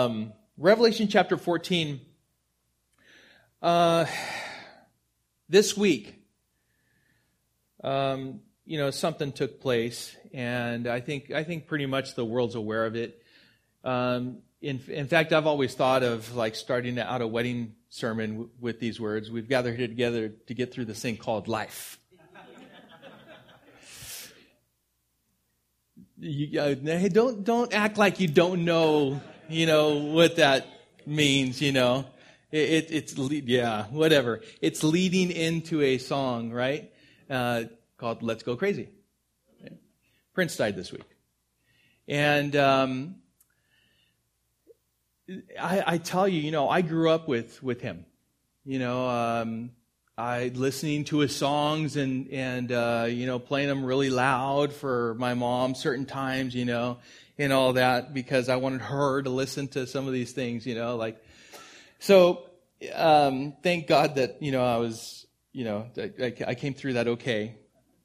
Revelation chapter 14. This week, something took place, and I think pretty much the world's aware of it. In fact, I've always thought of like starting out a wedding sermon with these words: "We've gathered here together to get through this thing called life." Hey, don't act like you don't know, what that means. It's whatever. It's leading into a song, right? Called "Let's Go Crazy." Prince died this week, and I tell you, I grew up with him. I listening to his songs and playing them really loud for my mom certain times, and all that, because I wanted her to listen to some of these things, So, thank God that, I was, I came through that okay.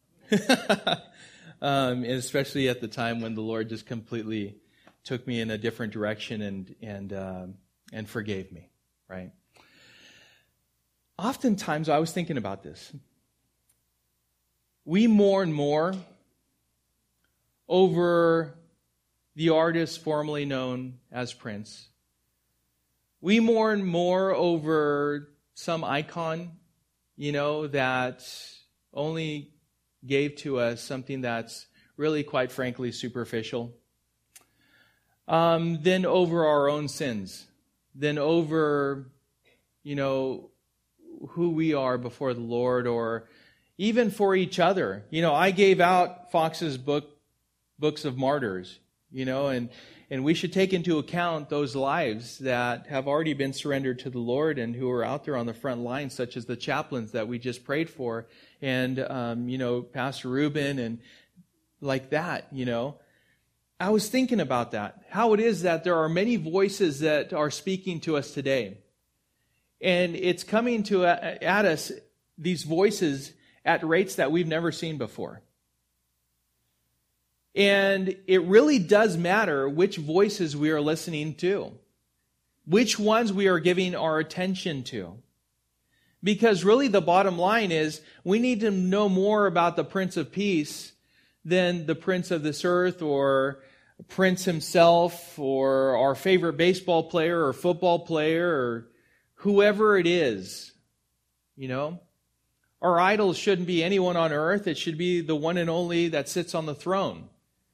And especially at the time when the Lord just completely took me in a different direction and forgave me, right? Oftentimes, I was thinking about this. We mourn more over the artist formerly known as Prince. We mourn more over some icon, that only gave to us something that's really, quite frankly, superficial, than over our own sins, than over, who we are before the Lord, or even for each other. I gave out Fox's books of martyrs, and we should take into account those lives that have already been surrendered to the Lord and who are out there on the front lines, such as the chaplains that we just prayed for, and, Pastor Reuben, and like that, I was thinking about that, how it is that there are many voices that are speaking to us today. And it's coming at us, these voices, at rates that we've never seen before. And it really does matter which voices we are listening to, which ones we are giving our attention to. Because really the bottom line is we need to know more about the Prince of Peace than the Prince of this earth, or Prince himself, or our favorite baseball player or football player, or whoever it is. Our idols shouldn't be anyone on earth. It should be the one and only that sits on the throne.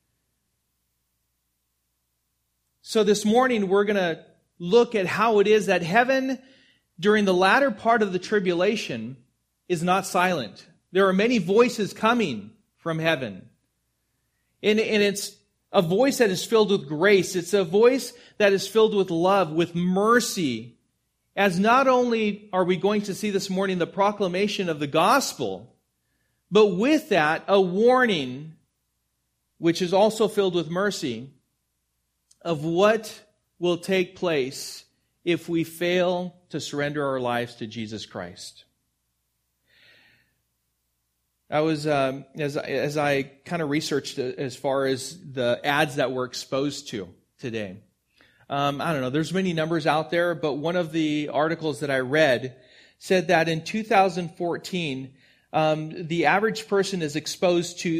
So this morning we're going to look at how it is that heaven, during the latter part of the tribulation, is not silent. There are many voices coming from heaven. And it's a voice that is filled with grace. It's a voice that is filled with love, with mercy. As not only are we going to see this morning the proclamation of the gospel, but with that, a warning, which is also filled with mercy, of what will take place if we fail to surrender our lives to Jesus Christ. I was, as I kind of researched as far as the ads that we're exposed to today. I don't know, there's many numbers out there, but one of the articles that I read said that in 2014, the average person is exposed to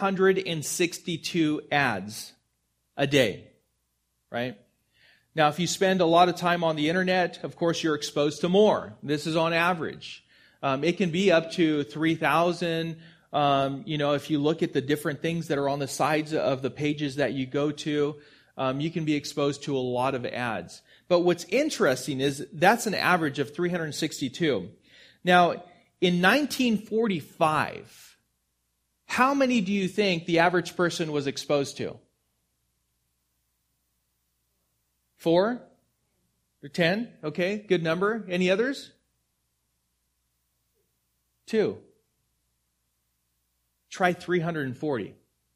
362 ads a day, right? Now, if you spend a lot of time on the internet, of course, you're exposed to more. This is on average. It can be up to 3,000. If you look at the different things that are on the sides of the pages that you go to, you can be exposed to a lot of ads. But what's interesting is that's an average of 362. Now, in 1945, how many do you think the average person was exposed to? 4? Or 10? Okay, good number. Any others? 2. Try 340.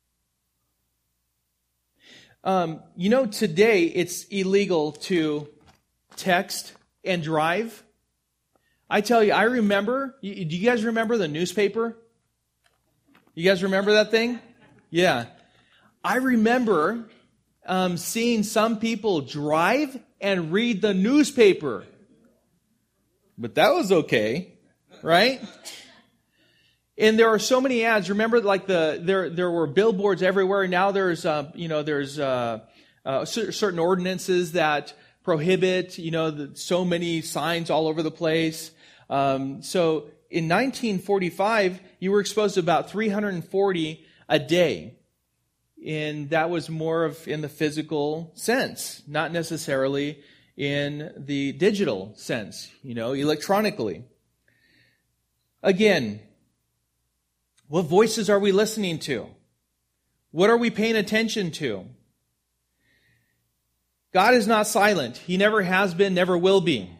Today it's illegal to text and drive. I tell you, I remember, do you guys remember the newspaper? You guys remember that thing? Yeah. I remember seeing some people drive and read the newspaper. But that was okay, right? And there are so many ads. Remember, like there were billboards everywhere. Now there's certain ordinances that prohibit so many signs all over the place. So in 1945, you were exposed to about 340 a day, and that was more of in the physical sense, not necessarily in the digital sense, electronically. Again, what voices are we listening to? What are we paying attention to? God is not silent. He never has been, never will be.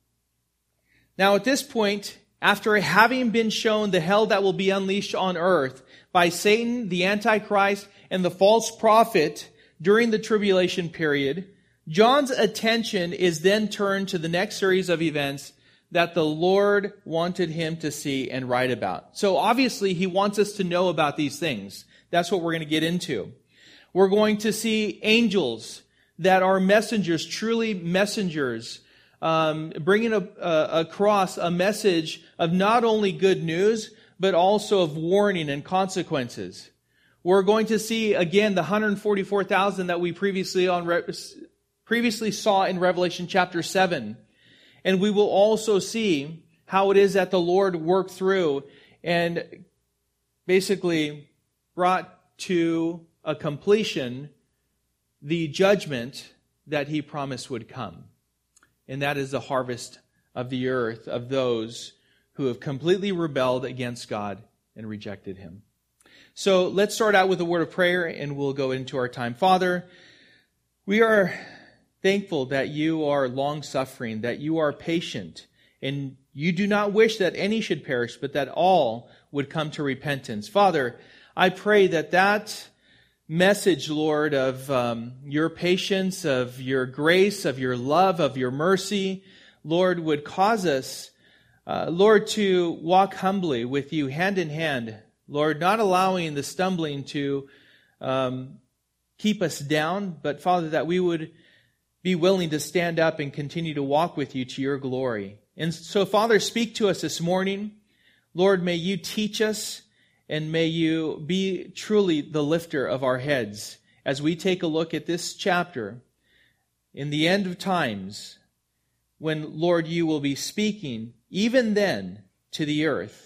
Now at this point, after having been shown the hell that will be unleashed on earth by Satan, the Antichrist, and the false prophet during the tribulation period, John's attention is then turned to the next series of events that the Lord wanted him to see and write about. So obviously he wants us to know about these things. That's what we're going to get into. We're going to see angels that are messengers, truly messengers, bringing across a message of not only good news, but also of warning and consequences. We're going to see, again, the 144,000 that we previously saw in Revelation chapter 7. And we will also see how it is that the Lord worked through and basically brought to a completion the judgment that He promised would come. And that is the harvest of the earth of those who have completely rebelled against God and rejected Him. So let's start out with a word of prayer and we'll go into our time. Father, we are thankful that You are long-suffering, that You are patient, and You do not wish that any should perish, but that all would come to repentance. Father, I pray that message, Lord, of Your patience, of Your grace, of Your love, of Your mercy, Lord, would cause us, Lord, to walk humbly with You hand in hand, Lord, not allowing the stumbling to keep us down, but Father, that we would be willing to stand up and continue to walk with You to Your glory. And so, Father, speak to us this morning. Lord, may You teach us and may You be truly the lifter of our heads as we take a look at this chapter in the end of times when, Lord, You will be speaking even then to the earth.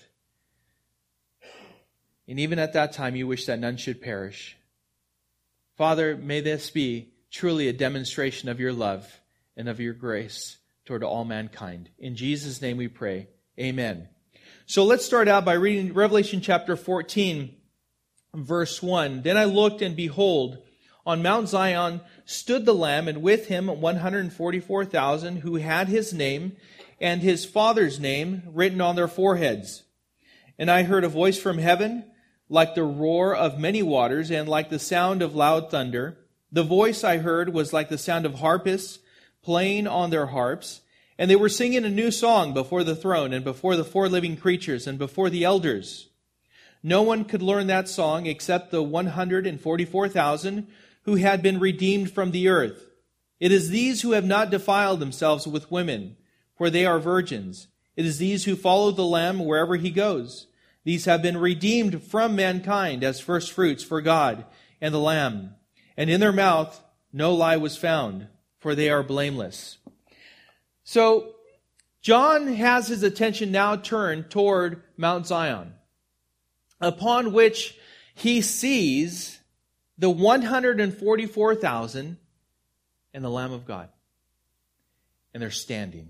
And even at that time, You wish that none should perish. Father, may this be truly a demonstration of Your love and of Your grace toward all mankind. In Jesus' name we pray. Amen. So let's start out by reading Revelation chapter 14, verse 1. Then I looked, and behold, on Mount Zion stood the Lamb, and with Him 144,000 who had His name and His Father's name written on their foreheads. And I heard a voice from heaven, like the roar of many waters, and like the sound of loud thunder. The voice I heard was like the sound of harpists playing on their harps, and they were singing a new song before the throne and before the four living creatures and before the elders. No one could learn that song except the 144,000 who had been redeemed from the earth. It is these who have not defiled themselves with women, for they are virgins. It is these who follow the Lamb wherever He goes. These have been redeemed from mankind as first fruits for God and the Lamb. And in their mouth no lie was found, for they are blameless. So, John has his attention now turned toward Mount Zion, upon which he sees the 144,000 and the Lamb of God. And they're standing.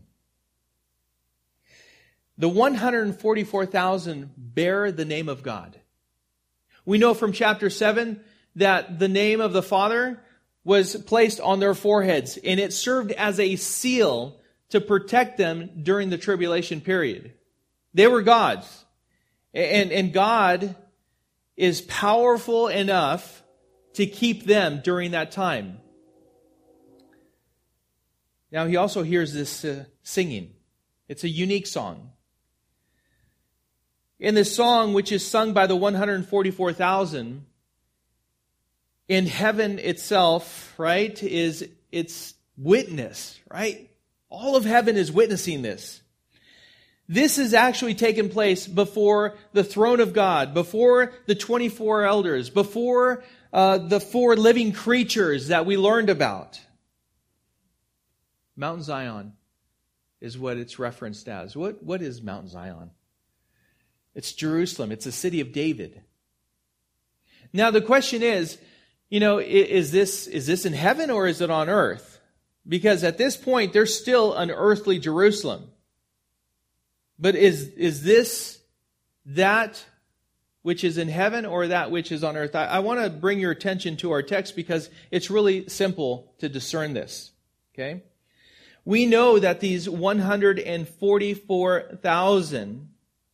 The 144,000 bear the name of God. We know from chapter 7 that the name of the Father was placed on their foreheads, and it served as a seal to protect them during the tribulation period. They were God's. And God is powerful enough to keep them during that time. Now, he also hears this singing. It's a unique song. In this song, which is sung by the 144,000, in heaven itself, right, it's witness, right? All of heaven is witnessing this. This has actually taken place before the throne of God, before the 24 elders, before the 4 living creatures that we learned about. Mount Zion is what it's referenced as. What is Mount Zion? It's Jerusalem. It's the city of David. Now the question is, is this in heaven or is it on earth? Because at this point, there's still an earthly Jerusalem. But is this that which is in heaven or that which is on earth? I want to bring your attention to our text because it's really simple to discern this. Okay? We know that these 144,000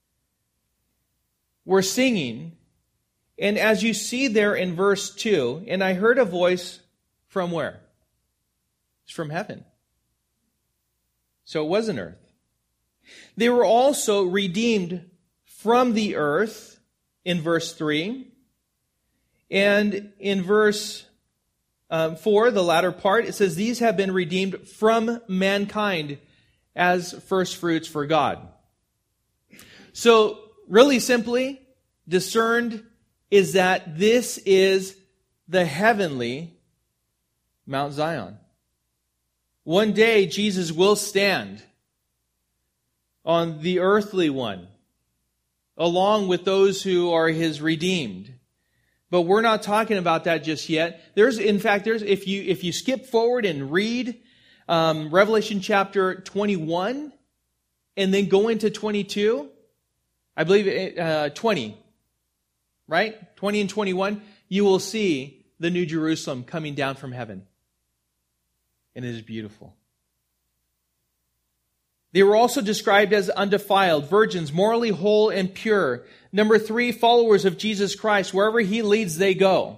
were singing. And as you see there in verse 2, and I heard a voice from where? It's from heaven. So it wasn't earth. They were also redeemed from the earth in verse 3. And in verse 4, the latter part, it says, these have been redeemed from mankind as first fruits for God. So, really simply, discerned is that this is the heavenly Mount Zion. One day, Jesus will stand on the earthly one, along with those who are His redeemed. But we're not talking about that just yet. If you skip forward and read Revelation chapter 21, and then go into 22, I believe 20, right? 20 and 21, you will see the New Jerusalem coming down from heaven. And it is beautiful. They were also described as undefiled, virgins, morally whole and pure. Number 3, followers of Jesus Christ. Wherever He leads, they go.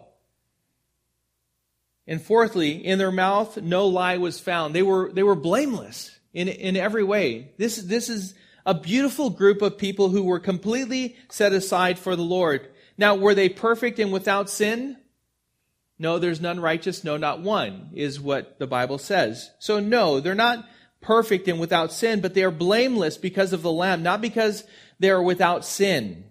And fourthly, in their mouth, no lie was found. They were blameless in every way. This is a beautiful group of people who were completely set aside for the Lord. Now, were they perfect and without sin? No, there's none righteous, no, not one, is what the Bible says. So no, they're not perfect and without sin, but they are blameless because of the Lamb, not because they are without sin.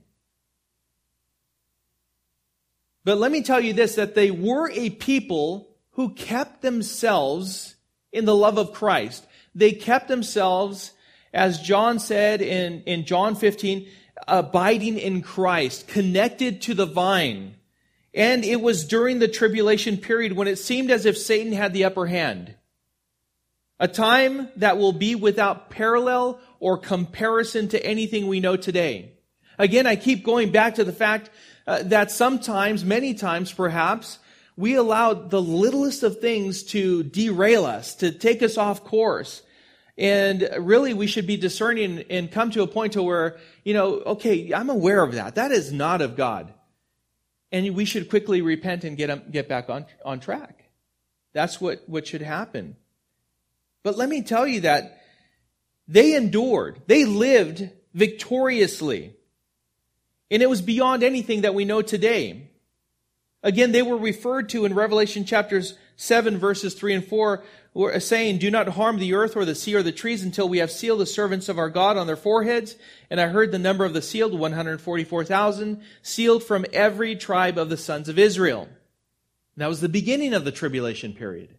But let me tell you this, that they were a people who kept themselves in the love of Christ. They kept themselves, as John said in John 15, abiding in Christ, connected to the vine. And it was during the tribulation period when it seemed as if Satan had the upper hand. A time that will be without parallel or comparison to anything we know today. Again, I keep going back to the fact that sometimes, many times perhaps, we allow the littlest of things to derail us, to take us off course. And really, we should be discerning and come to a point to where, okay, I'm aware of that. That is not of God. And we should quickly repent and get back on track. That's what should happen. But let me tell you that they endured. They lived victoriously. And it was beyond anything that we know today. Again, they were referred to in Revelation chapters 7, verses 3 and 4, saying, do not harm the earth or the sea or the trees until we have sealed the servants of our God on their foreheads. And I heard the number of the sealed, 144,000, sealed from every tribe of the sons of Israel. And that was the beginning of the tribulation period.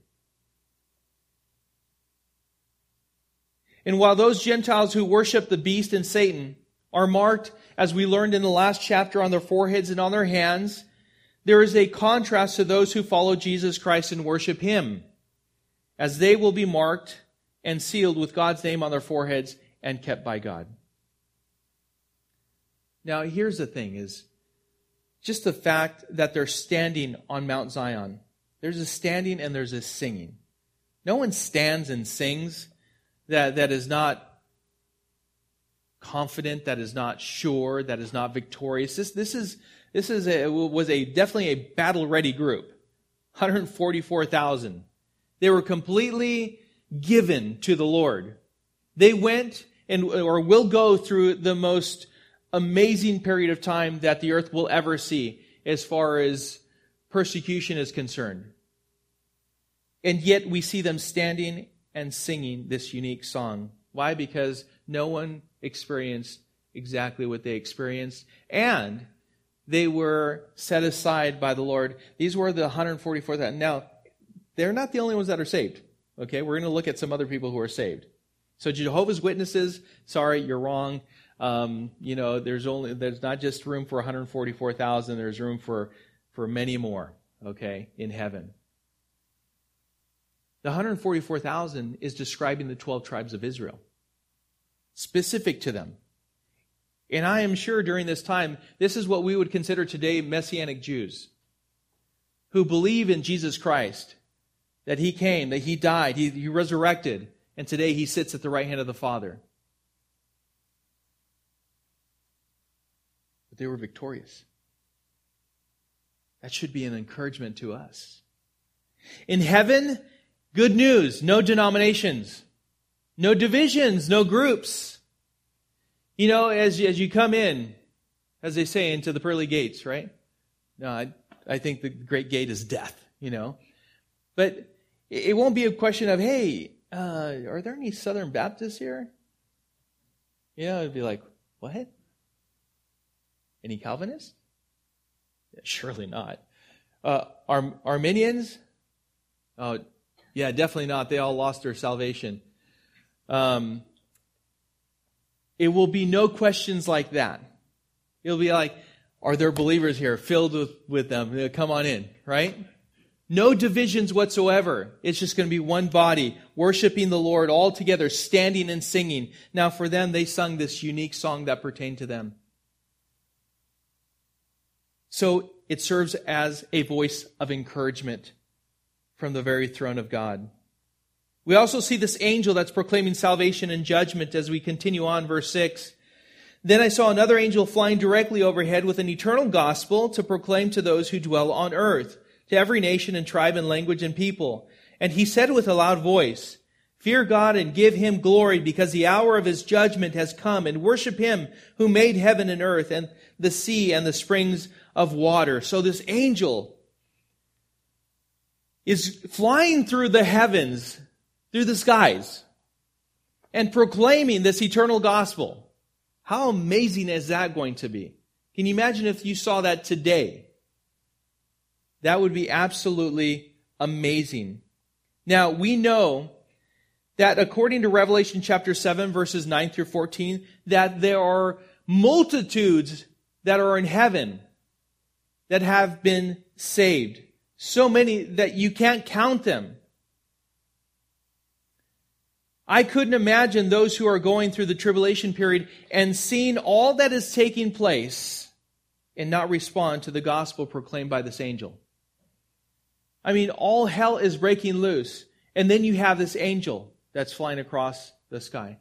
And while those Gentiles who worship the beast and Satan are marked, as we learned in the last chapter, on their foreheads and on their hands, there is a contrast to those who follow Jesus Christ and worship Him, as they will be marked and sealed with God's name on their foreheads and kept by God. Now, here's the thing, is just the fact that they're standing on Mount Zion. There's a standing and there's a singing. No one stands and sings that is not confident, that is not sure, that is not victorious. This was definitely a battle-ready group. 144,000. They were completely given to the Lord. They went or will go through the most amazing period of time that the earth will ever see as far as persecution is concerned. And yet we see them standing and singing this unique song. Why? Because no one experienced exactly what they experienced, and they were set aside by the Lord. These were the 144,000. Now, they're not the only ones that are saved. Okay, we're going to look at some other people who are saved. So Jehovah's Witnesses, sorry, you're wrong. There's not just room for 144,000. There's room for many more. Okay, in heaven. The 144,000 is describing the 12 tribes of Israel, specific to them. And I am sure during this time, this is what we would consider today Messianic Jews who believe in Jesus Christ, that He came, that He died, He resurrected, and today He sits at the right hand of the Father. But they were victorious. That should be an encouragement to us. In heaven, good news, no denominations, no divisions, no groups. You know, as you come in, as they say, into the pearly gates, right? No, I think the great gate is death, you know. But it won't be a question of, hey, are there any Southern Baptists here? You know, it'd be like, what? Any Calvinists? Yeah, surely not. Arminians? Oh, yeah, definitely not. They all lost their salvation. It will be no questions like that. It'll be like, are there believers here filled with them? Come on in, right? No divisions whatsoever. It's just going to be one body, worshiping the Lord all together, standing and singing. Now for them, they sung this unique song that pertained to them. So it serves as a voice of encouragement from the very throne of God. We also see this angel that's proclaiming salvation and judgment as we continue on, verse 6. Then I saw another angel flying directly overhead with an eternal gospel to proclaim to those who dwell on earth, to every nation and tribe and language and people. And he said with a loud voice, "Fear God and give Him glory, because the hour of His judgment has come, and worship Him who made heaven and earth and the sea and the springs of water." So this angel is flying through the heavens, through the skies, and proclaiming this eternal gospel. How amazing is that going to be? Can you imagine if you saw that today? That would be absolutely amazing. Now, we know that according to Revelation chapter 7, verses 9 through 14, that there are multitudes that are in heaven that have been saved. So many that you can't count them. I couldn't imagine those who are going through the tribulation period and seeing all that is taking place and not respond to the gospel proclaimed by this angel. I mean, all hell is breaking loose. And then you have this angel that's flying across the sky.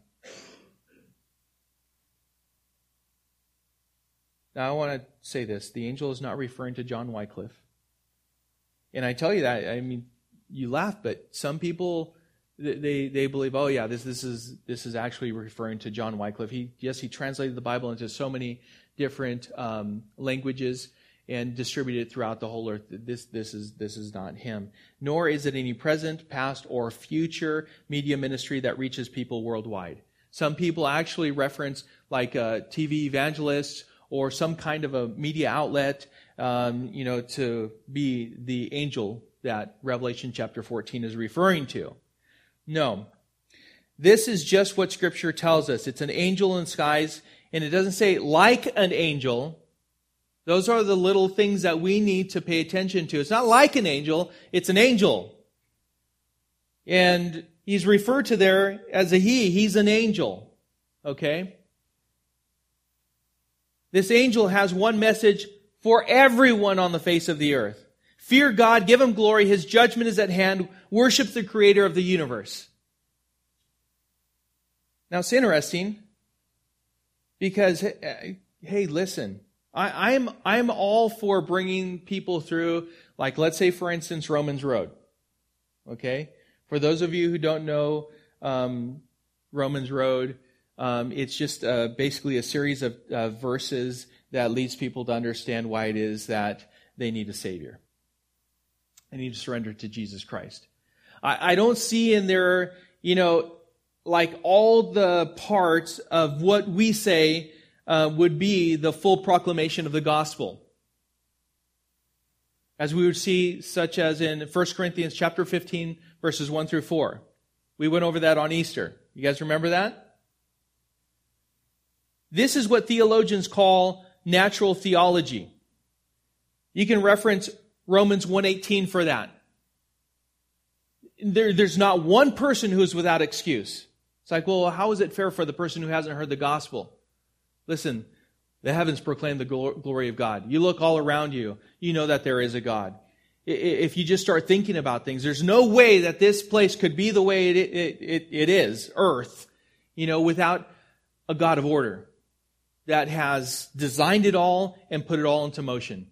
Now, I want to say this. The angel is not referring to John Wycliffe. And I tell you that, I mean, you laugh, but some people, they believe, oh yeah, this is actually referring to John Wycliffe. He translated the Bible into so many different languages and distributed it throughout the whole earth. This is not him. Nor is it any present, past, or future media ministry that reaches people worldwide. Some people actually reference like TV evangelists or some kind of a media outlet, to be the angel that Revelation chapter 14 is referring to. No. This is just what Scripture tells us. It's an angel in the skies, and it doesn't say like an angel. Those are the little things that we need to pay attention to. It's not like an angel, it's an angel. And he's referred to there as a he. He's an angel. Okay? This angel has one message for everyone on the face of the earth. Fear God, give Him glory, His judgment is at hand, worship the Creator of the universe. Now it's interesting because, hey, listen, I'm all for bringing people through, like let's say for instance Romans Road. Okay? For those of you who don't know Romans Road, it's just basically a series of verses that leads people to understand why it is that they need a Savior. They need to surrender to Jesus Christ. I don't see in there, like all the parts of what we say would be the full proclamation of the gospel. As we would see, such as in 1 Corinthians chapter 15, verses 1 through 4. We went over that on Easter. You guys remember that? This is what theologians call natural theology. You can reference Romans 1:18 for that. There's not one person who is without excuse. It's like, well, how is it fair for the person who hasn't heard the gospel? Listen, the heavens proclaim the glory of God. You look all around you, you know that there is a God. If you just start thinking about things, there's no way that this place could be the way it is, earth, without a God of order that has designed it all and put it all into motion.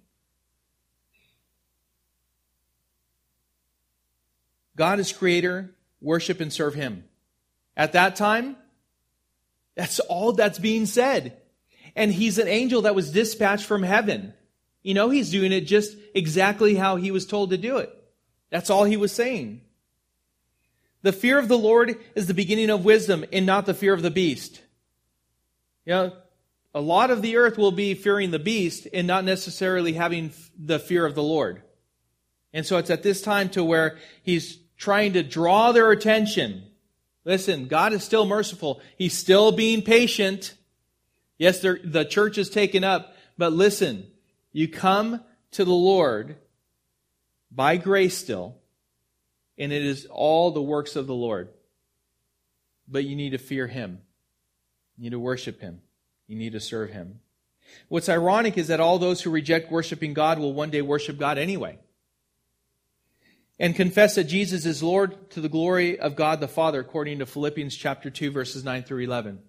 God is creator, worship and serve Him. At that time, that's all that's being said. And He's an angel that was dispatched from heaven. He's doing it just exactly how He was told to do it. That's all He was saying. The fear of the Lord is the beginning of wisdom and not the fear of the beast. A lot of the earth will be fearing the beast and not necessarily having the fear of the Lord. And so it's at this time to where He's trying to draw their attention. Listen, God is still merciful. He's still being patient. Yes, the church is taken up, but listen, you come to the Lord by grace still, and it is all the works of the Lord. But you need to fear Him. You need to worship Him. You need to serve Him. What's ironic is that all those who reject worshiping God will one day worship God anyway, and confess that Jesus is Lord to the glory of God the Father, according to Philippians chapter 2, verses 9 through 11.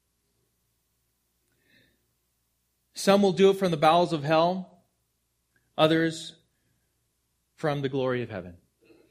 Some will do it from the bowels of hell, others from the glory of heaven.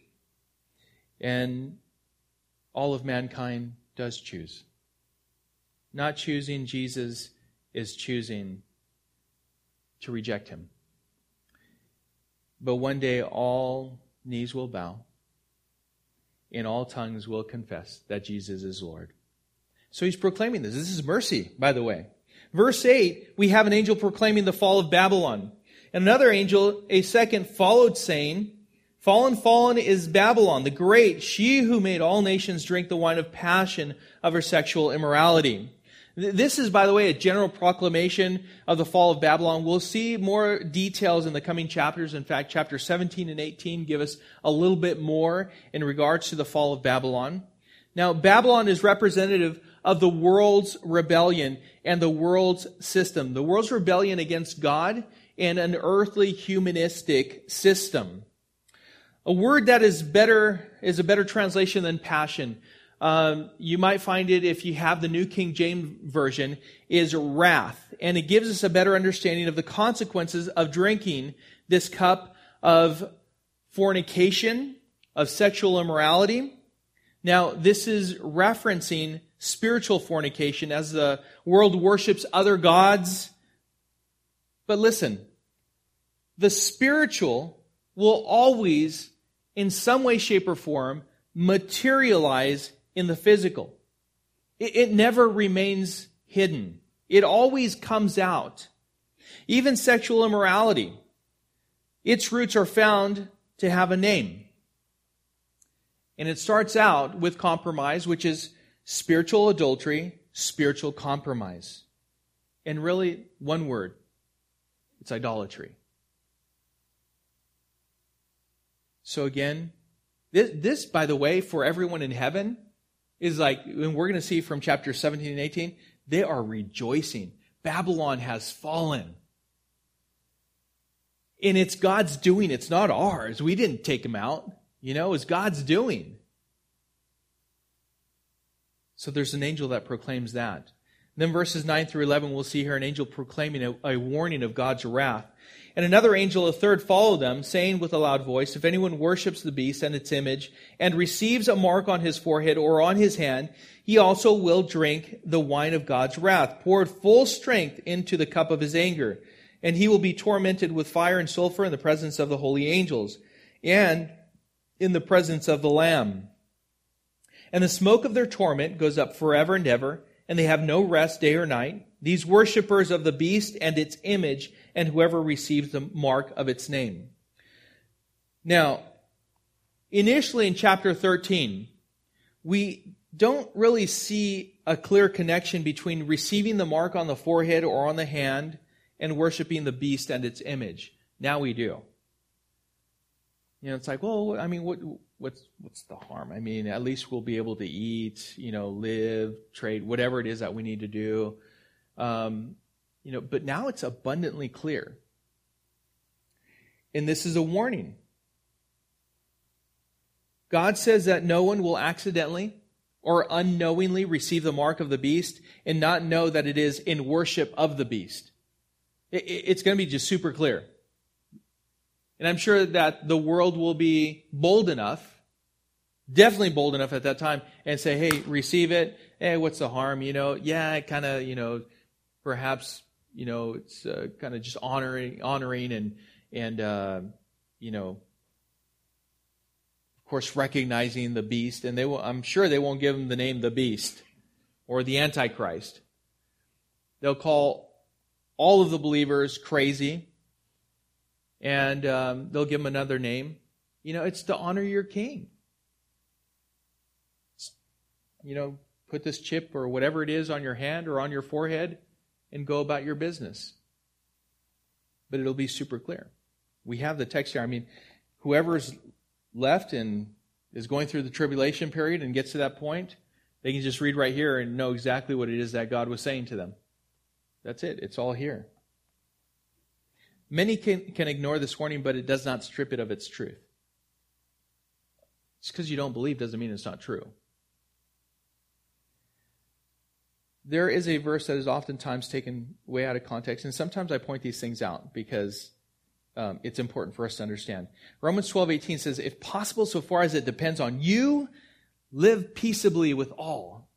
And all of mankind does choose. Not choosing Jesus is choosing to reject Him. But one day all knees will bow, and all tongues will confess that Jesus is Lord. So He's proclaiming this. This is mercy, by the way. Verse 8, we have an angel proclaiming the fall of Babylon. And another angel, a second, followed, saying, Fallen, fallen is Babylon, the great, she who made all nations drink the wine of passion of her sexual immorality. This is, by the way, a general proclamation of the fall of Babylon. We'll see more details in the coming chapters. In fact, chapters 17 and 18 give us a little bit more in regards to the fall of Babylon. Now, Babylon is representative of the world's rebellion and the world's system. The world's rebellion against God and an earthly humanistic system. A word that is a better translation than passion. You might find it, if you have the New King James Version, is wrath. And it gives us a better understanding of the consequences of drinking this cup of fornication, of sexual immorality. Now, this is referencing spiritual fornication as the world worships other gods. But listen, the spiritual will always, in some way, shape, or form, materialize in the physical. It never remains hidden. It always comes out. Even sexual immorality, its roots are found to have a name. And it starts out with compromise, which is spiritual adultery, spiritual compromise. And really, one word, it's idolatry. So again, this, by the way, for everyone in heaven, is like, and we're going to see from chapter 17 and 18, they are rejoicing. Babylon has fallen. And it's God's doing. It's not ours. We didn't take him out. It's God's doing. So there's an angel that proclaims that. Then verses 9 through 11, we'll see here an angel proclaiming a warning of God's wrath. And another angel, a third, followed them, saying with a loud voice, If anyone worships the beast and its image, and receives a mark on his forehead or on his hand, he also will drink the wine of God's wrath, poured full strength into the cup of his anger. And he will be tormented with fire and sulfur in the presence of the holy angels. And in the presence of the Lamb. And the smoke of their torment goes up forever and ever, and they have no rest day or night. These worshippers of the beast and its image, and whoever receives the mark of its name. Now, initially in chapter 13, we don't really see a clear connection between receiving the mark on the forehead or on the hand and worshiping the beast and its image. Now we do. It's like, well, I mean, what's the harm? I mean, at least we'll be able to eat, live, trade, whatever it is that we need to do. But now it's abundantly clear. And this is a warning. God says that no one will accidentally or unknowingly receive the mark of the beast and not know that it is in worship of the beast. It's going to be just super clear. And I'm sure that the world will be bold enough, definitely bold enough at that time, and say, hey, receive it. Hey, what's the harm? Yeah, kind of, perhaps, it's kind of just honoring and of course, recognizing the beast. And I'm sure they won't give him the name the beast or the Antichrist. They'll call all of the believers crazy. And they'll give him another name. It's to honor your king. Put this chip or whatever it is on your hand or on your forehead and go about your business. But it'll be super clear. We have the text here. I mean, whoever's left and is going through the tribulation period and gets to that point, they can just read right here and know exactly what it is that God was saying to them. That's it. It's all here. Many can ignore this warning, but it does not strip it of its truth. Just because you don't believe doesn't mean it's not true. There is a verse that is oftentimes taken way out of context, and sometimes I point these things out because it's important for us to understand. Romans 12:18 says, if possible, so far as it depends on you, live peaceably with all.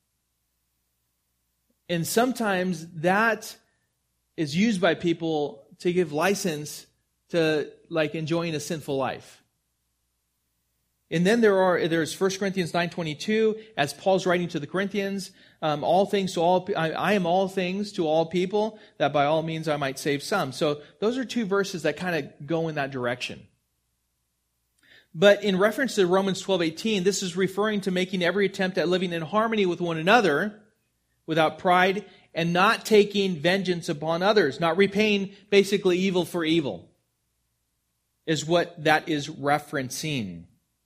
And sometimes that is used by people to give license to enjoying a sinful life. And then there's 1 Corinthians 9:22, as Paul's writing to the Corinthians, I am all things to all people, that by all means I might save some. So those are two verses that kind of go in that direction. But in reference to Romans 12:18, this is referring to making every attempt at living in harmony with one another, without pride, and not taking vengeance upon others, not repaying basically evil for evil, is what that is referencing.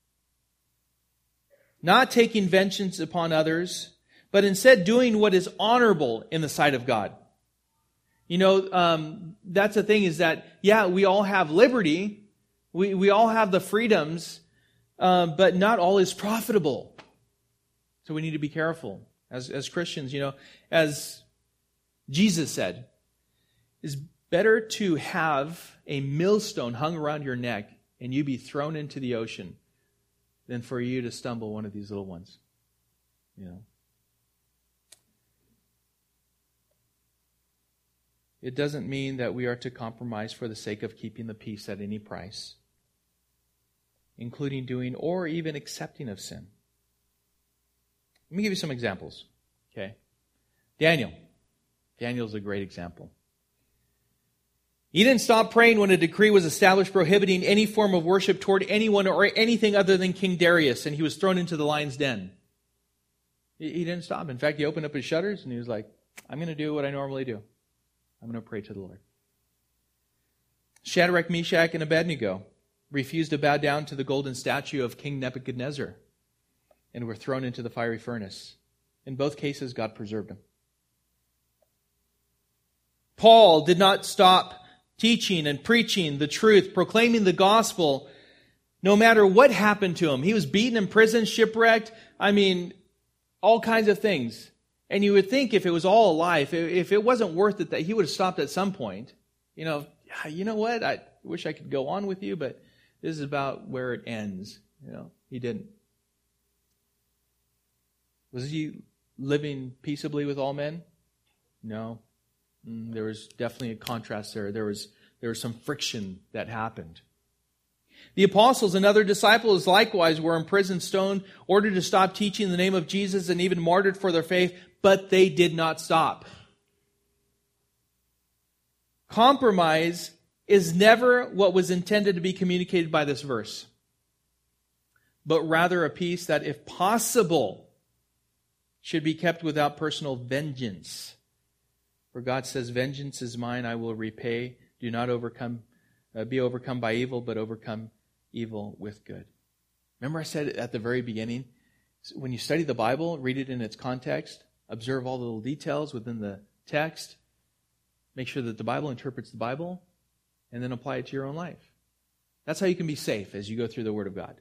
Not taking vengeance upon others, but instead doing what is honorable in the sight of God. That's the thing is that, yeah, we all have liberty, we all have the freedoms, but not all is profitable. So we need to be careful as Christians, as Jesus said, it's better to have a millstone hung around your neck and you be thrown into the ocean than for you to stumble one of these little ones. It doesn't mean that we are to compromise for the sake of keeping the peace at any price, including doing or even accepting of sin. Let me give you some examples. Okay. Daniel's a great example. He didn't stop praying when a decree was established prohibiting any form of worship toward anyone or anything other than King Darius, and he was thrown into the lion's den. He didn't stop. In fact, he opened up his shutters and he was like, I'm going to do what I normally do. I'm going to pray to the Lord. Shadrach, Meshach, and Abednego refused to bow down to the golden statue of King Nebuchadnezzar and were thrown into the fiery furnace. In both cases, God preserved them. Paul did not stop teaching and preaching the truth, proclaiming the gospel, no matter what happened to him. He was beaten, imprisoned, shipwrecked. All kinds of things. And you would think if it was all a life, if it wasn't worth it, that he would have stopped at some point. You know what? I wish I could go on with you, but this is about where it ends. He didn't. Was he living peaceably with all men? No. There was definitely a contrast there. There was some friction that happened. The apostles and other disciples likewise were imprisoned, stoned, ordered to stop teaching the name of Jesus, and even martyred for their faith, but they did not stop. Compromise is never what was intended to be communicated by this verse, but rather a peace that, if possible, should be kept without personal vengeance. For God says, "Vengeance is mine, I will repay. Do not be overcome by evil, but overcome evil with good." Remember I said at the very beginning, when you study the Bible, read it in its context, observe all the little details within the text, make sure that the Bible interprets the Bible, and then apply it to your own life. That's how you can be safe as you go through the Word of God.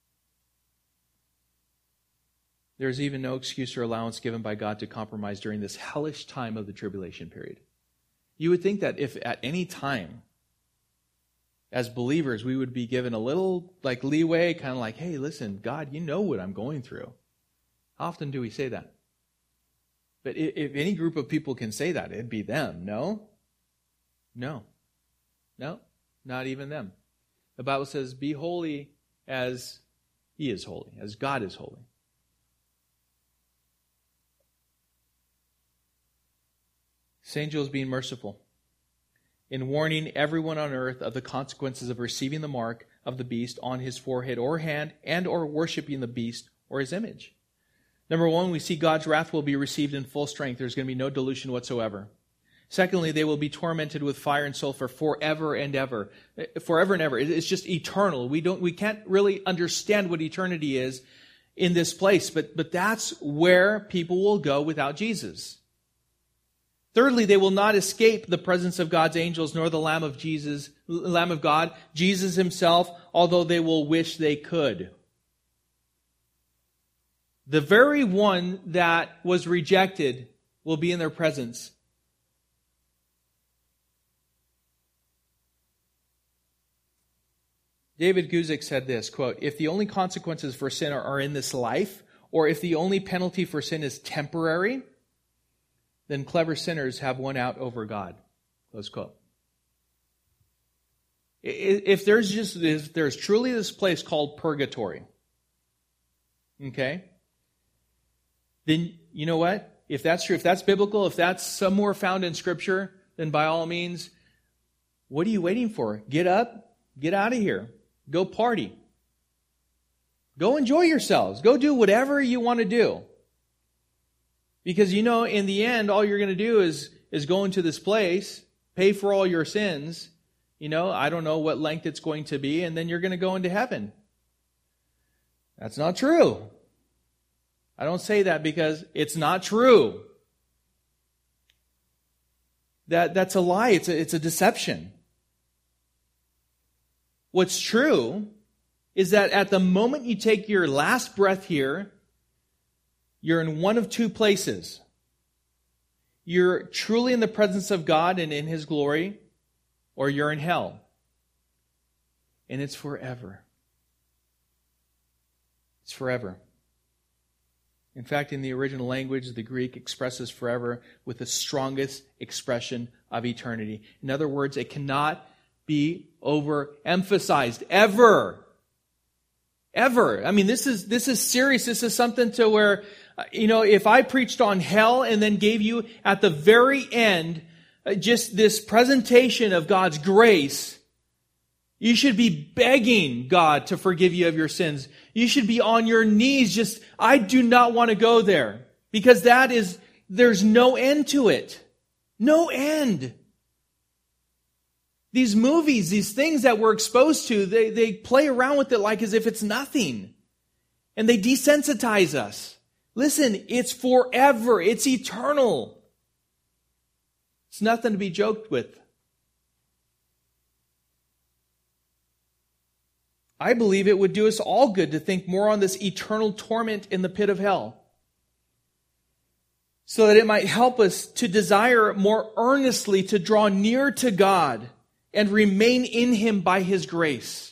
There is even no excuse or allowance given by God to compromise during this hellish time of the tribulation period. You would think that if at any time, as believers, we would be given a little leeway, kind of like, "Hey, listen, God, you know what I'm going through." How often do we say that? But if any group of people can say that, it'd be them, no? No, not even them. The Bible says, "Be holy as He is holy, as God is holy." This angel is being merciful in warning everyone on earth of the consequences of receiving the mark of the beast on his forehead or hand and or worshiping the beast or his image. Number one, we see God's wrath will be received in full strength. There's going to be no dilution whatsoever. Secondly, they will be tormented with fire and sulfur forever and ever. Forever and ever. It's just eternal. We can't really understand what eternity is in this place, but that's where people will go without Jesus. Thirdly, they will not escape the presence of God's angels nor the Lamb of God, Jesus himself, although they will wish they could. The very one that was rejected will be in their presence. David Guzik said this, quote, "If the only consequences for sin are in this life, or if the only penalty for sin is temporary, then clever sinners have won out over God." Close quote. If there's truly this place called purgatory, okay, then you know what? If that's true, if that's biblical, if that's somewhere found in Scripture, then by all means, what are you waiting for? Get up, get out of here, go party. Go enjoy yourselves. Go do whatever you want to do. Because in the end, all you're going to do is go into this place, pay for all your sins. I don't know what length it's going to be, and then you're going to go into heaven. That's not true. I don't say that because it's not true. That's a lie. It's a deception. What's true is that at the moment you take your last breath here, you're in one of two places. You're truly in the presence of God and in His glory, or you're in hell. And it's forever. It's forever. In fact, in the original language, the Greek expresses forever with the strongest expression of eternity. In other words, it cannot be overemphasized. Ever. Ever. I mean, this is serious. This is something to where, if I preached on hell and then gave you at the very end just this presentation of God's grace, you should be begging God to forgive you of your sins. You should be on your knees I do not want to go there. Because there's no end to it. No end. These movies, these things that we're exposed to, they play around with it like as if it's nothing. And they desensitize us. Listen, it's forever. It's eternal. It's nothing to be joked with. I believe it would do us all good to think more on this eternal torment in the pit of hell, so that it might help us to desire more earnestly to draw near to God and remain in Him by His grace.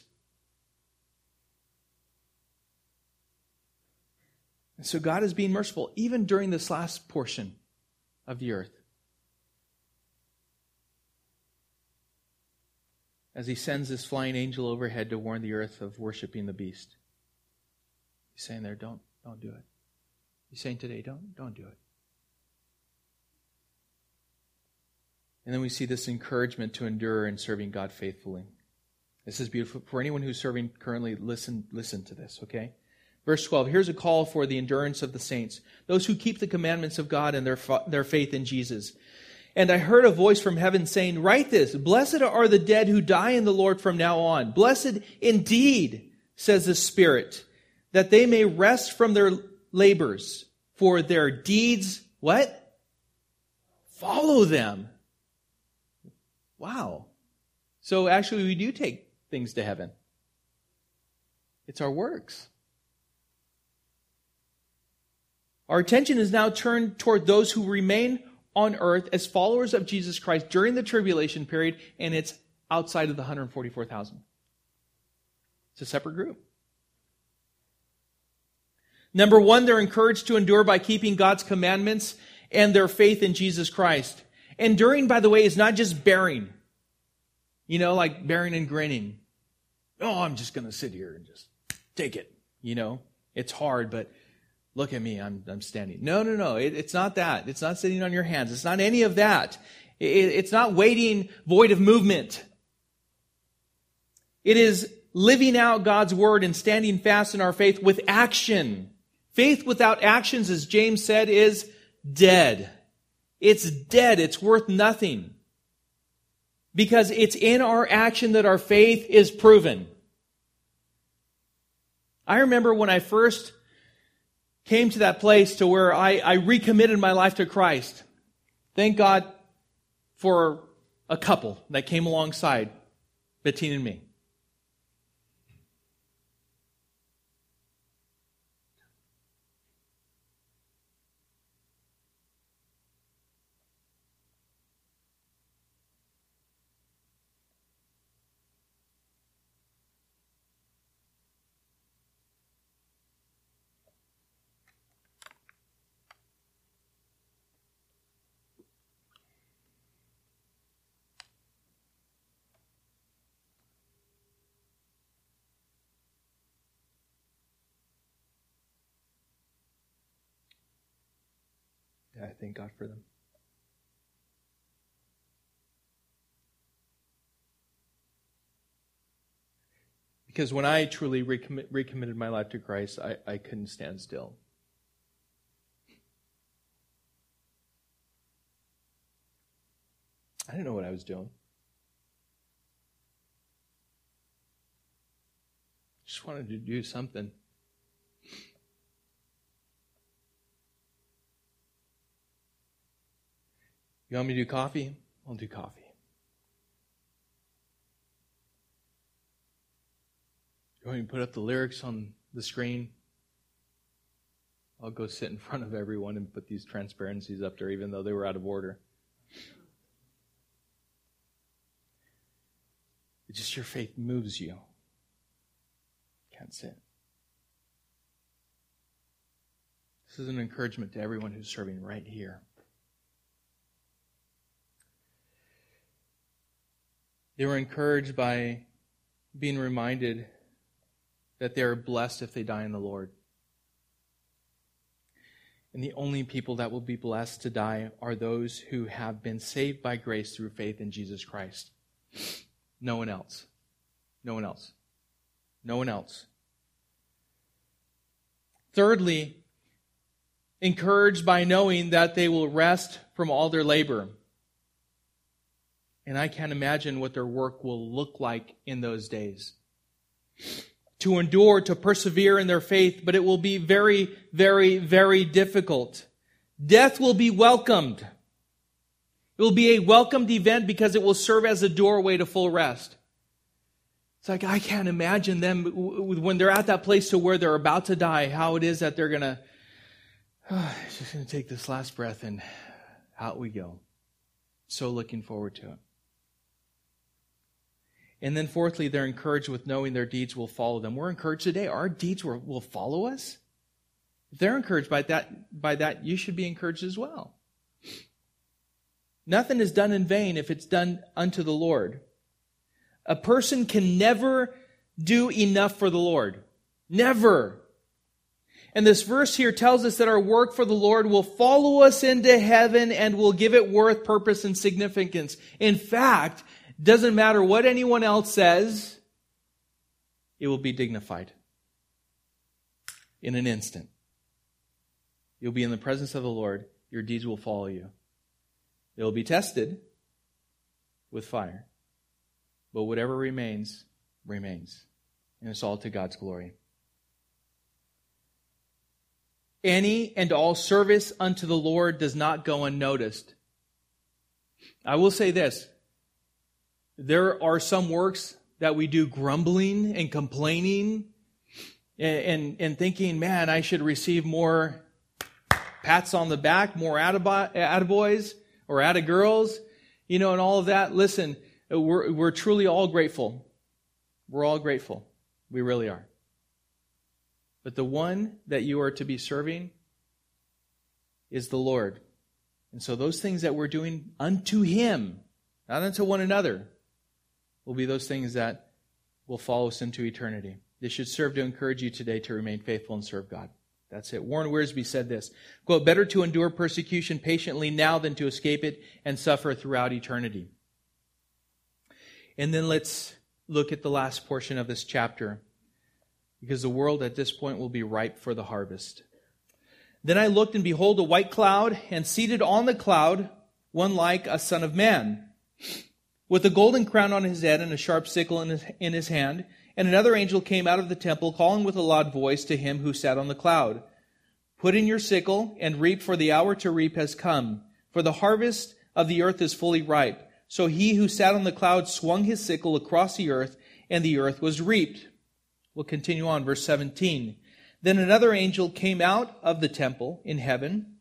And so God is being merciful even during this last portion of the earth. as he sends this flying angel overhead to warn the earth of worshiping the beast. He's saying there, don't do it. He's saying today, don't do it. And then we see this encouragement to endure in serving God faithfully. This is beautiful. For anyone who's serving currently, listen to this, okay? Verse 12, here's a call for the endurance of the saints, those who keep the commandments of God and their faith in Jesus. And I heard a voice from heaven saying, write this, blessed are the dead who die in the Lord from now on. Blessed indeed, says the Spirit, that they may rest from their labors, for their deeds, what? Follow them. Wow. So actually we do take things to heaven. It's our works. Our attention is now turned toward those who remain on earth as followers of Jesus Christ during the tribulation period, and it's outside of the 144,000. It's a separate group. Number one, they're encouraged to endure by keeping God's commandments and their faith in Jesus Christ. Enduring, by the way, is not just bearing. You know, like bearing and grinning. Oh, I'm just going to sit here and just take it. You know, it's hard, but look at me, I'm standing. No. It's not that. It's not sitting on your hands. It's not any of that. It's not waiting void of movement. It is living out God's word and standing fast in our faith with action. Faith without actions, as James said, is dead. It's dead. It's worth nothing. Because it's in our action that our faith is proven. I remember when I first came to that place to where I recommitted my life to Christ. Thank God for a couple that came alongside Bettine and me. I thank God for them. Because when I truly recommitted my life to Christ, I couldn't stand still. I didn't know what I was doing. Just wanted to do something. You want me to do coffee? I'll do coffee. You want me to put up the lyrics on the screen? I'll go sit in front of everyone and put these transparencies up there, even though they were out of order. It's just your faith moves you. Can't sit. This is an encouragement to everyone who's serving right here. They were encouraged by being reminded that they are blessed if they die in the Lord. And the only people that will be blessed to die are those who have been saved by grace through faith in Jesus Christ. No one else. No one else. No one else. Thirdly, encouraged by knowing that they will rest from all their labor. And I can't imagine what their work will look like in those days. To endure, to persevere in their faith, but it will be very, very, very difficult. Death will be welcomed. It will be a welcomed event because it will serve as a doorway to full rest. It's like, I can't imagine them when they're at that place to where they're about to die, how it is that they're going to, just going to take this last breath and out we go. So looking forward to it. And then fourthly, they're encouraged with knowing their deeds will follow them. We're encouraged today. Our deeds will follow us. If they're encouraged by that, you should be encouraged as well. Nothing is done in vain if it's done unto the Lord. A person can never do enough for the Lord. Never. And this verse here tells us that our work for the Lord will follow us into heaven and will give it worth, purpose, and significance. In fact, doesn't matter what anyone else says, it will be dignified in an instant. You'll be in the presence of the Lord. Your deeds will follow you. They will be tested with fire. But whatever remains, remains. And it's all to God's glory. Any and all service unto the Lord does not go unnoticed. I will say this. There are some works that we do grumbling and complaining and thinking, man, I should receive more pats on the back, more attaboys or attagirls, and all of that. Listen, we're truly all grateful. We're all grateful. We really are. But the one that you are to be serving is the Lord. And so those things that we're doing unto Him, not unto one another, will be those things that will follow us into eternity. This should serve to encourage you today to remain faithful and serve God. That's it. Warren Wiersbe said this, quote, "Better to endure persecution patiently now than to escape it and suffer throughout eternity." And then let's look at the last portion of this chapter, because the world at this point will be ripe for the harvest. "Then I looked, and behold, a white cloud, and seated on the cloud, one like a son of man, with a golden crown on his head and a sharp sickle in his hand. And another angel came out of the temple, calling with a loud voice to him who sat on the cloud, 'Put in your sickle and reap, for the hour to reap has come. For the harvest of the earth is fully ripe.' So he who sat on the cloud swung his sickle across the earth, and the earth was reaped." We'll continue on, verse 17. "Then another angel came out of the temple in heaven,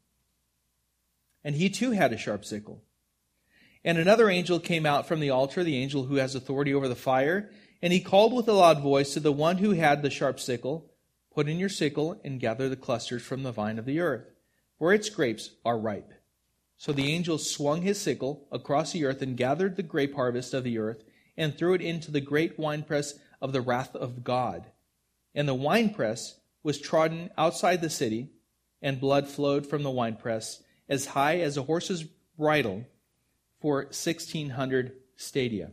and he too had a sharp sickle. And another angel came out from the altar, the angel who has authority over the fire, and he called with a loud voice to the one who had the sharp sickle, 'Put in your sickle and gather the clusters from the vine of the earth, for its grapes are ripe.' So the angel swung his sickle across the earth and gathered the grape harvest of the earth and threw it into the great winepress of the wrath of God. And the winepress was trodden outside the city, and blood flowed from the winepress as high as a horse's bridle for 1,600 stadia."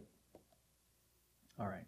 All right.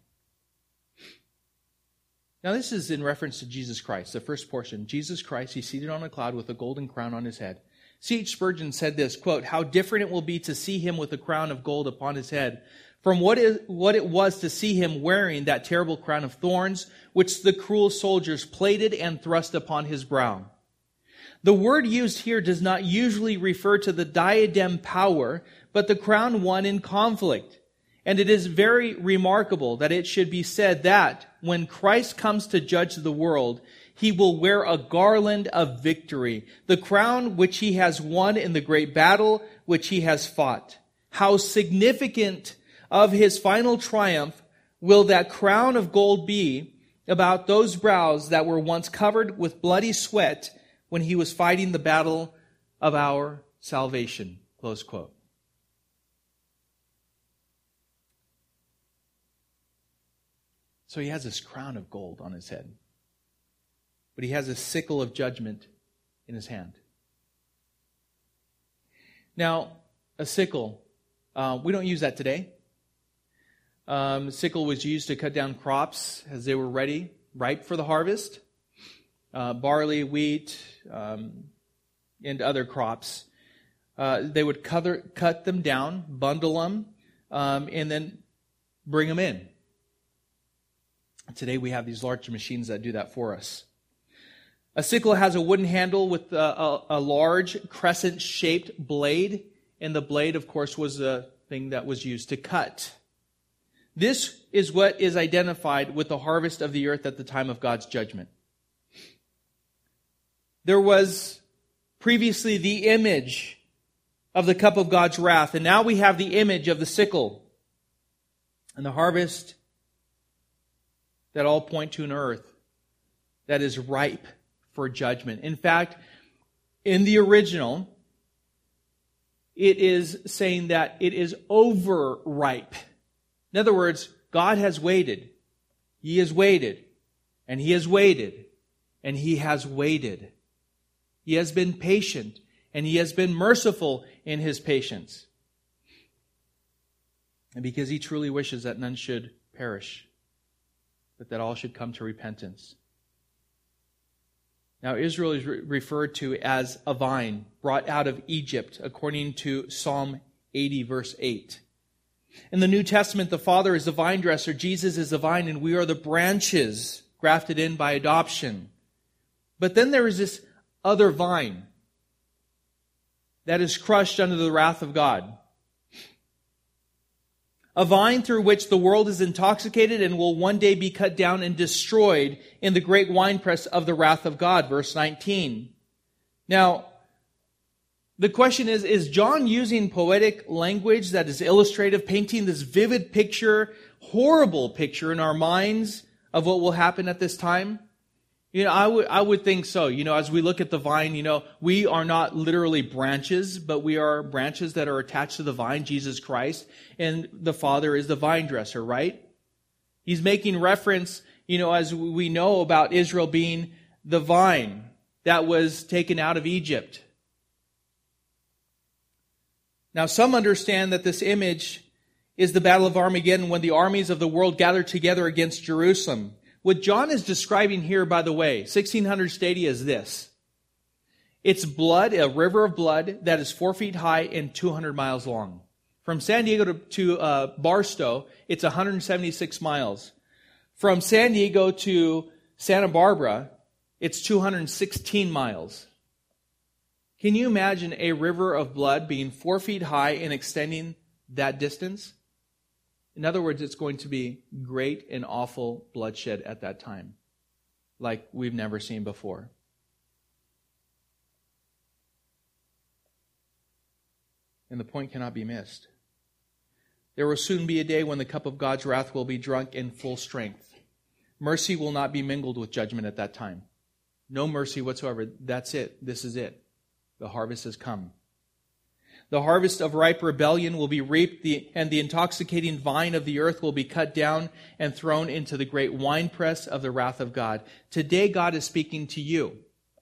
Now this is in reference to Jesus Christ, the first portion. Jesus Christ, He's seated on a cloud with a golden crown on His head. C.H. Spurgeon said this, quote, "How different it will be to see Him with a crown of gold upon His head from what it was to see Him wearing that terrible crown of thorns which the cruel soldiers plaited and thrust upon His brow." The word used here does not usually refer to the diadem power, but the crown won in conflict. And it is very remarkable that it should be said that when Christ comes to judge the world, He will wear a garland of victory, the crown which He has won in the great battle which He has fought. How significant of His final triumph will that crown of gold be about those brows that were once covered with bloody sweat when He was fighting the battle of our salvation. Close quote. So He has this crown of gold on His head. But He has a sickle of judgment in His hand. Now, a sickle, we don't use that today. Sickle was used to cut down crops as they were ready, ripe for the harvest. Barley, wheat, and other crops. They would cut them down, bundle them, and then bring them in. Today we have these large machines that do that for us. A sickle has a wooden handle with a large crescent-shaped blade, and the blade, of course, was the thing that was used to cut. This is what is identified with the harvest of the earth at the time of God's judgment. There was previously the image of the cup of God's wrath, and now we have the image of the sickle and the harvest that all point to an earth that is ripe for judgment. In fact, in the original, it is saying that it is overripe. In other words, God has waited. He has waited. And He has waited. And He has waited. He has been patient. And He has been merciful in His patience. And because He truly wishes that none should perish, but that all should come to repentance. Now, Israel is referred to as a vine brought out of Egypt, according to Psalm 80, verse 8. In the New Testament, the Father is the vine dresser, Jesus is the vine, and we are the branches grafted in by adoption. But then there is this other vine that is crushed under the wrath of God. A vine through which the world is intoxicated and will one day be cut down and destroyed in the great winepress of the wrath of God. Verse 19. Now, the question is John using poetic language that is illustrative, painting this vivid picture, horrible picture in our minds of what will happen at this time? I would think so. As we look at the vine, we are not literally branches, but we are branches that are attached to the vine, Jesus Christ, and the Father is the vine dresser, right? He's making reference, as we know about Israel being the vine that was taken out of Egypt. Now, some understand that this image is the Battle of Armageddon when the armies of the world gathered together against Jerusalem. What John is describing here, by the way, 1600 stadia, is this. It's blood, a river of blood that is 4 feet high and 200 miles long. From San Diego to Barstow, it's 176 miles. From San Diego to Santa Barbara, it's 216 miles. Can you imagine a river of blood being 4 feet high and extending that distance? In other words, it's going to be great and awful bloodshed at that time, like we've never seen before. And the point cannot be missed. There will soon be a day when the cup of God's wrath will be drunk in full strength. Mercy will not be mingled with judgment at that time. No mercy whatsoever. That's it. This is it. The harvest has come. The harvest of ripe rebellion will be reaped, and the intoxicating vine of the earth will be cut down and thrown into the great winepress of the wrath of God. Today, God is speaking to you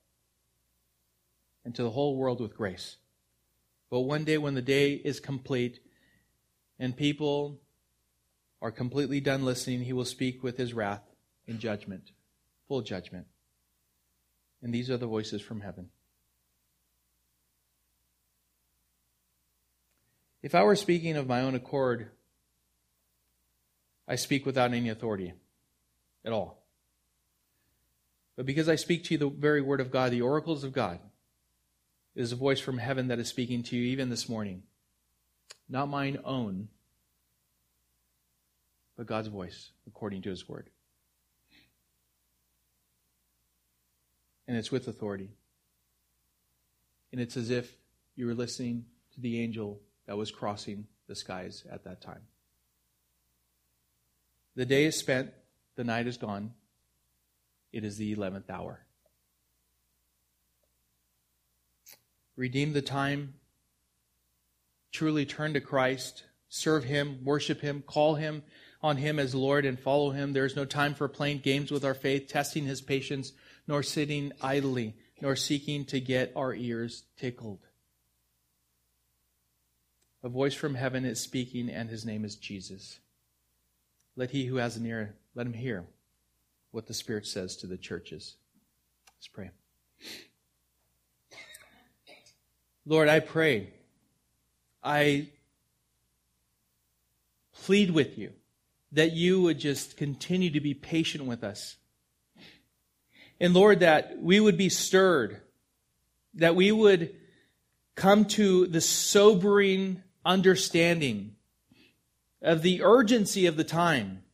and to the whole world with grace. But one day, when the day is complete and people are completely done listening, He will speak with His wrath in judgment, full judgment. And these are the voices from heaven. If I were speaking of my own accord, I speak without any authority at all. But because I speak to you the very word of God, the oracles of God, it is a voice from heaven that is speaking to you even this morning. Not mine own, but God's voice according to His word. And it's with authority. And it's as if you were listening to the angel that was crossing the skies at that time. The day is spent, the night is gone. It is the 11th hour. Redeem the time. Truly turn to Christ. Serve Him, worship Him, call Him on Him as Lord and follow Him. There is no time for playing games with our faith, testing His patience, nor sitting idly, nor seeking to get our ears tickled. A voice from heaven is speaking, and His name is Jesus. Let he who has an ear, let him hear what the Spirit says to the churches. Let's pray. Lord, I pray, I plead with you that you would just continue to be patient with us. And Lord, that we would be stirred, that we would come to the sobering understanding of the urgency of the time.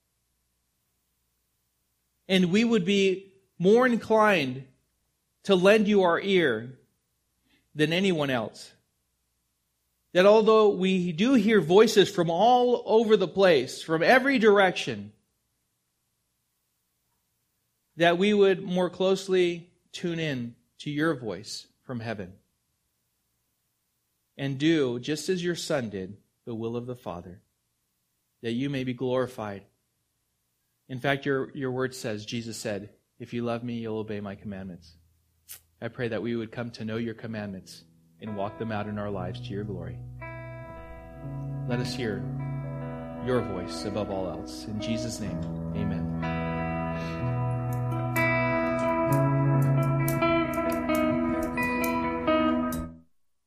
And we would be more inclined to lend you our ear than anyone else. That although we do hear voices from all over the place, from every direction, that we would more closely tune in to your voice from heaven and do, just as your Son did, the will of the Father. that you may be glorified. In fact, your word says, Jesus said, if you love me, you'll obey my commandments. I pray that we would come to know your commandments and walk them out in our lives to your glory. Let us hear your voice above all else. In Jesus' name, amen.